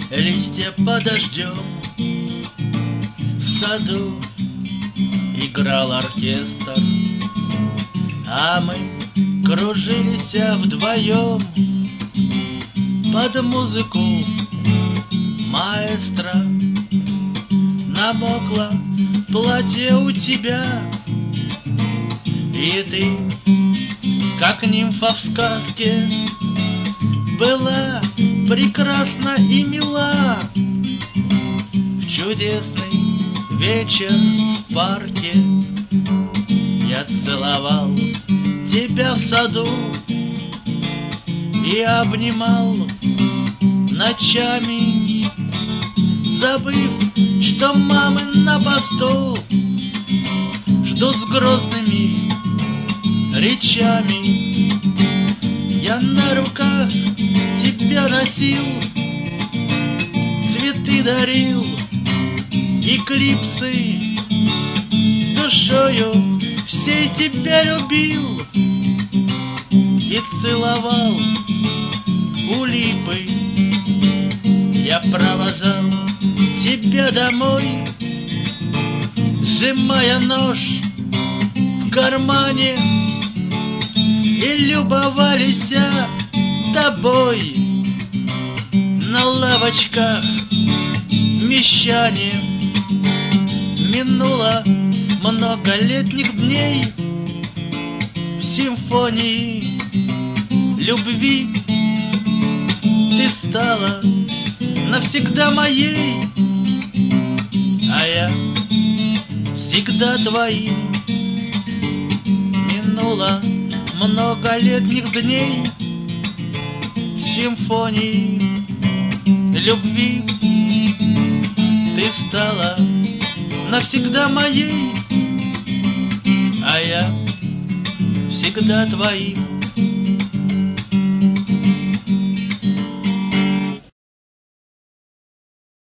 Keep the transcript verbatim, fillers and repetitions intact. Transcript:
листья под дождем. В саду играл оркестр, а мы кружились вдвоем под музыку маэстро. Намокло платье у тебя, и ты, как нимфа в сказке, была прекрасна и мила. В чудесный вечер в парке я целовал тебя в саду и обнимал ночами, забыв, что мамы на посту ждут с грозными речами. Я на руках тебя носил, цветы дарил и клипсы, душою всей тебя любил и целовал у липы. Я провожал тебя домой, сжимая нож в кармане, и любовались тобой на лавочках мещане. Минуло много летних дней в симфонии любви. Ты стала навсегда моей, а я всегда твоим. Минуло много летних дней в симфонии любви. Ты стала навсегда моей, а я всегда твоим.